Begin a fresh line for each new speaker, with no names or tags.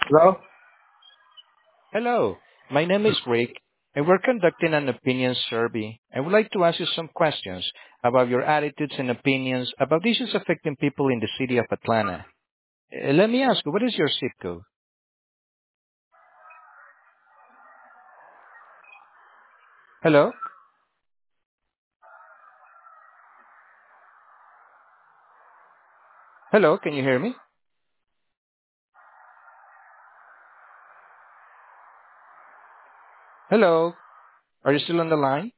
Hello?
Hello, my name is Rick, and we're conducting an opinion survey. I would like to ask you some questions about your attitudes and opinions about issues affecting people in the city of Atlanta. Let me ask you, what is your zip code? Hello? Hello, can you hear me? Hello? Are you still on the line?